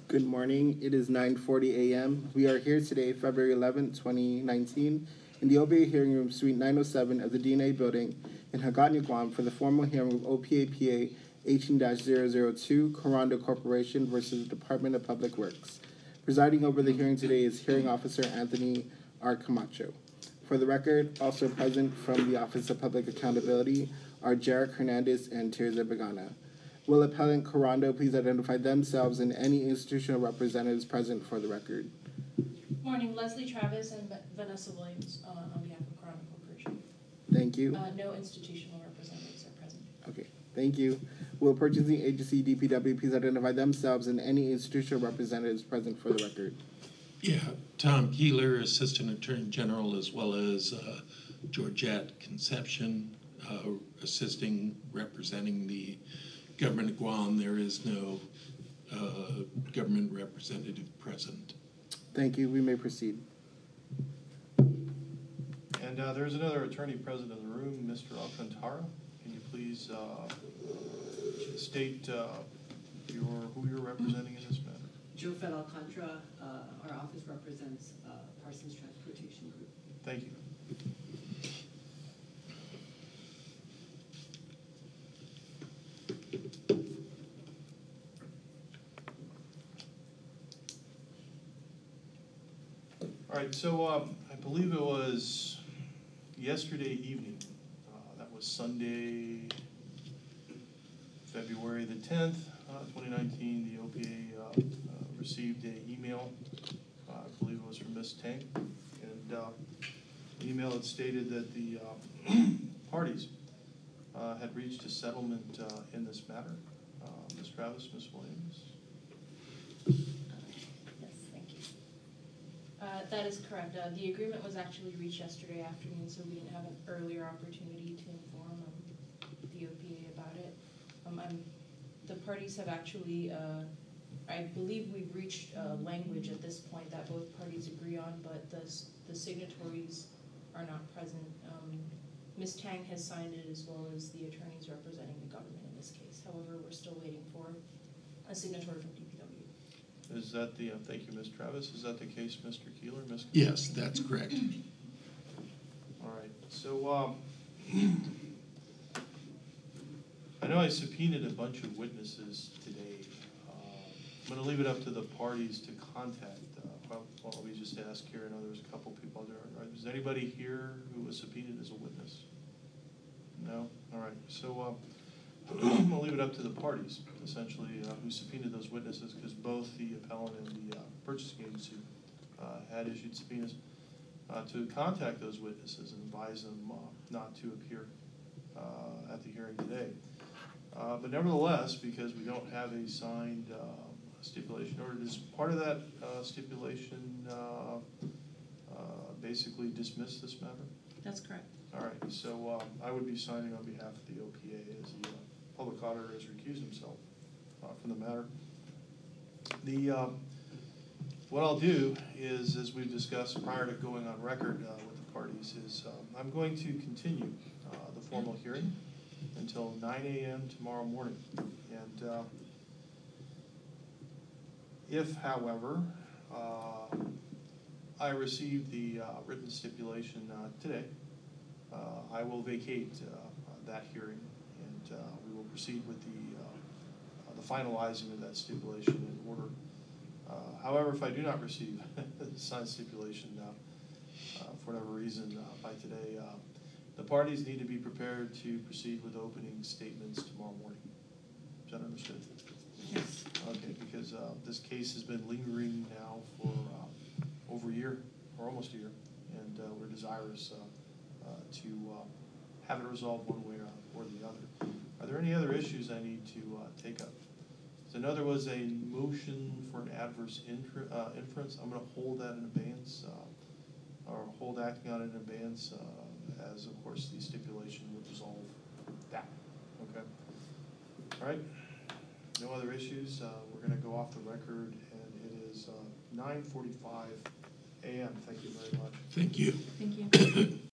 Good morning. It is 9:40 a.m. We are here today, February 11th, 2019, in the OPA hearing room, Suite 907 of the DNA building in Hagåtña, Guam, for the formal hearing of OPAPA 18-002, Corando Corporation versus the Department of Public Works. Presiding over the hearing today is Hearing Officer Anthony R. Camacho. For the record, also present from the Office of Public Accountability are Jarek Hernandez and Tirza Begana. Will Appellant Corando please identify themselves and any institutional representatives present for the record? Morning, Leslie Travis and Vanessa Williams on behalf of Corando Corporation. Thank you. No institutional representatives are present. Okay, thank you. Will Purchasing Agency DPW please identify themselves and any institutional representatives present for the record? Yeah, Tom Keeler, Assistant Attorney General, as well as Georgette Conception, representing the Government of Guam. There is no government representative present. Thank you. We may proceed. And there's another attorney present in the room, Mr. Alcantara. Can you please state who you're representing in this matter? Jofet Alcantara. Our office represents Parsons Transportation Group. Thank you. All right, so I believe it was yesterday evening, that was Sunday, February the 10th, 2019, the OPA received an email, I believe it was from Ms. Tang, and the email had stated that the parties had reached a settlement in this matter. Ms. Travis, Ms. Williams. Yes, thank you. That is correct. The agreement was actually reached yesterday afternoon, so we didn't have an earlier opportunity to inform the OPA about it. The parties have actually, I believe we've reached language at this point that both parties agree on, but the signatories are not present. Ms. Tang has signed it as well as the attorneys representing the government in this case. However, we're still waiting for a signatory from DPW. Is that the, thank you, Ms. Travis, is that the case, Mr. Keeler? Ms. Yes, that's correct. All right, so I know I subpoenaed a bunch of witnesses today. I'm going to leave it up to the parties to contact. Well, we just ask here. I know there's a couple people there. Is anybody here who was subpoenaed as a witness? No? All right, so I'm going to leave it up to the parties, essentially, who subpoenaed those witnesses, because both the appellant and the purchasing agency had issued subpoenas to contact those witnesses and advise them not to appear at the hearing today. But nevertheless, because we don't have a signed stipulation order, does part of that stipulation basically dismiss this matter? That's correct. All right, so I would be signing on behalf of the OPA as the public auditor has recused himself from the matter. What I'll do is, as we've discussed prior to going on record with the parties, is I'm going to continue the formal hearing until 9 a.m. tomorrow morning. And if, however, I receive the written stipulation today, I will vacate that hearing, and we will proceed with the finalizing of that stipulation in order. However, if I do not receive the signed stipulation for whatever reason by today, the parties need to be prepared to proceed with opening statements tomorrow morning. Is that understood? Yes. Okay, because this case has been lingering now for over a year, or almost a year, and we're desirous to have it resolved one way or the other. Are there any other issues I need to take up? So I know there was a motion for an adverse inference. I'm going to hold that in abeyance, or hold acting on it in abeyance, as of course the stipulation would resolve that. Okay. All right. No other issues. We're going to go off the record, and it is 9:45 a.m. Thank you very much. Thank you. Thank you.